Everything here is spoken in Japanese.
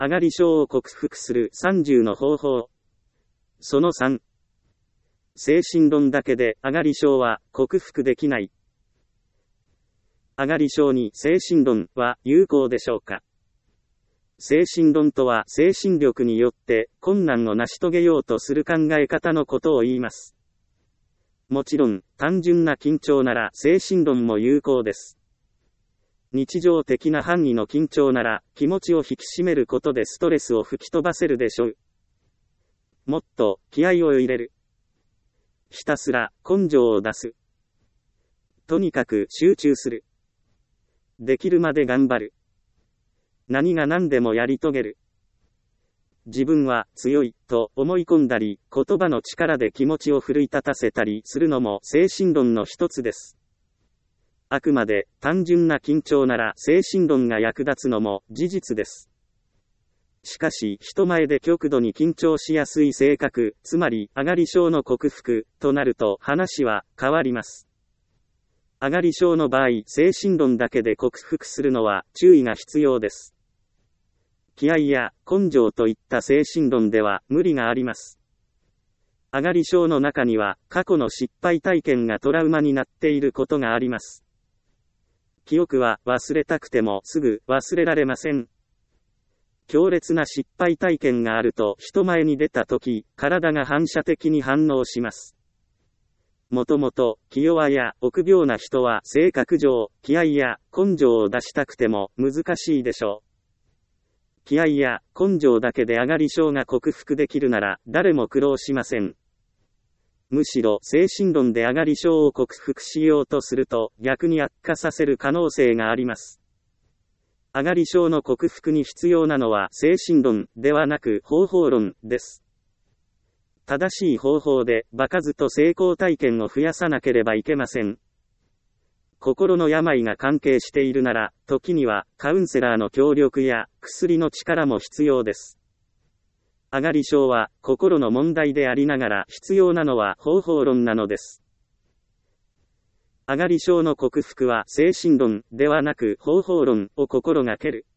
上がり症を克服する30の方法。その3。精神論だけで上がり症は克服できない。上がり症に精神論は有効でしょうか。精神論とは精神力によって困難を成し遂げようとする考え方のことを言います。もちろん、単純な緊張なら精神論も有効です。日常的な範囲の緊張なら気持ちを引き締めることでストレスを吹き飛ばせるでしょう。もっと気合を入れる。ひたすら根性を出す。とにかく集中する。できるまで頑張る。何が何でもやり遂げる。自分は強いと思い込んだり、言葉の力で気持ちを奮い立たせたりするのも精神論の一つです。あくまで単純な緊張なら精神論が役立つのも事実です。しかし人前で極度に緊張しやすい性格、つまり上がり症の克服となると話は変わります。上がり症の場合、精神論だけで克服するのは注意が必要です。気合や根性といった精神論では無理があります。上がり症の中には過去の失敗体験がトラウマになっていることがあります。記憶は忘れたくてもすぐ忘れられません。強烈な失敗体験があると人前に出たとき、体が反射的に反応します。もともと気弱や臆病な人は性格上、気合や根性を出したくても難しいでしょう。気合や根性だけで上がり症が克服できるなら誰も苦労しません。むしろ精神論で上がり症を克服しようとすると逆に悪化させる可能性があります。上がり症の克服に必要なのは精神論ではなく方法論です。正しい方法で場数と成功体験を増やさなければいけません。心の病が関係しているなら、時にはカウンセラーの協力や薬の力も必要です。上がり症は心の問題でありながら必要なのは方法論なのです。上がり症の克服は精神論ではなく方法論を心がける。